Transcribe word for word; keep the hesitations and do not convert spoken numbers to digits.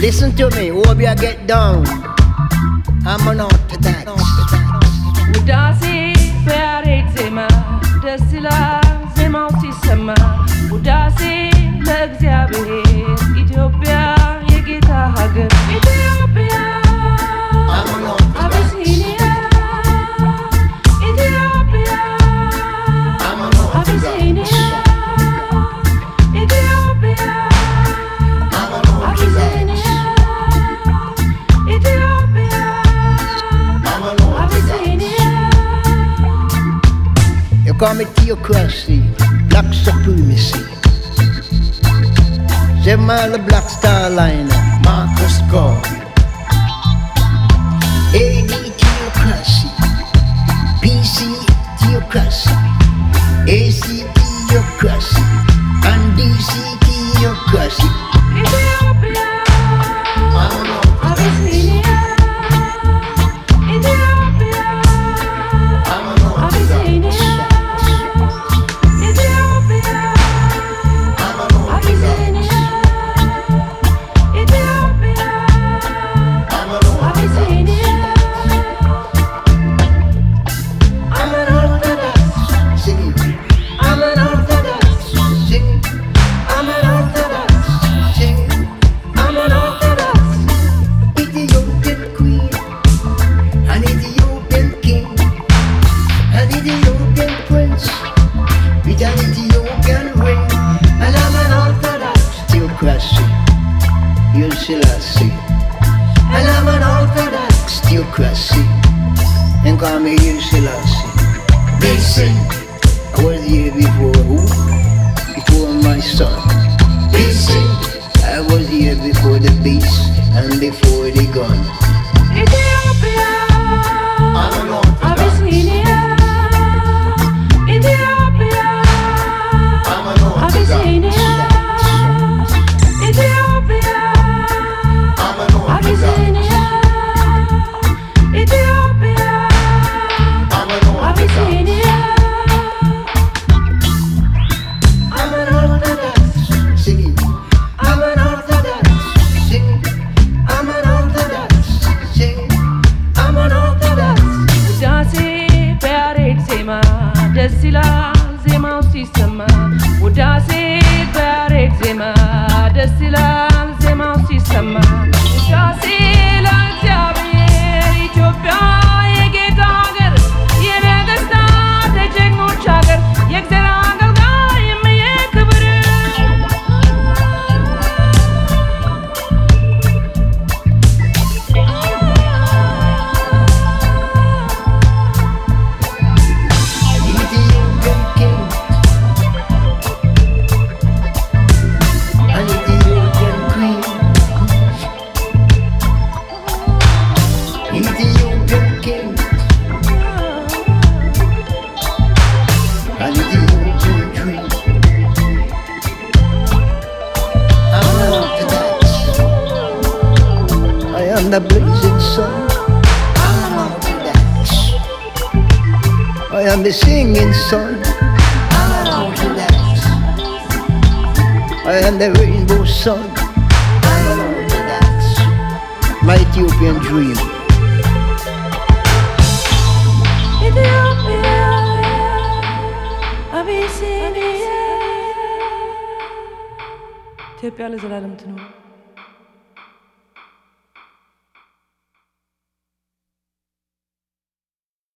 Listen to me, hope you get down. I'm an orthodox. ውዳሴ በያሬድ ዜማ ደስ ይላል ዜማው ሲሰማ ውዳሴ ለእግዚአብሔር ኢትዮጵያ የጌታ ሀገር ኢትዮጵያ አቢሲኒያ ኢትዮጵያ አቢሲኒያ ኢትዮጵያ አቢሲኒያ You call me theocracy, black supremacy. Seven mile the Black Star Liner, Marcus Garvey. A D theocracy, P C theocracy, A C theocracy, and D C theocracy. Ethiopia, Abyssinia, Ethiopia, Abyssinia. Selassie, and I'm an orthodox theocracy, and call me Selassie. Listen, I was here before who? Before my son. Listen, I was here before the beast and before the gun. Ethiopia, I'm an orthodox. Abyssinia, Ethiopia, I'm an orthodox. Abyssinia. Abyssinia, Ethiopia, Abyssinia. I'm an orthodox. Sing it. I'm an orthodox. Sing it. I'm an orthodox. Sing it. I'm an orthodox. ውዳሴ በያሬድ ዜማ ደስ ይላል ዜማው ሲሰማ ውዳሴ በያሬድ ዜማ ደስ ይላል ዜማው ሲሰማ ውዳሴ ለእግዚአብሔር ኢትዮጵያ የጌታ ሀገር የነገሥታት የጀግኖች ሀገር የእግዚአብሔር አገልጋይ እምዬ ክብር Ethiopian king and Ethiopian queen. Ethiopian king and Ethiopian queen. I'm an orthodox. I am the blazing sun. I'm an orthodox. I am the singing sun. I'm an orthodox. I am the rainbow sun. I'm an orthodox. My Ethiopian dream. Ethiopia, Abyssinia. ኢትዮጵያ ለዘላለም ትኑር።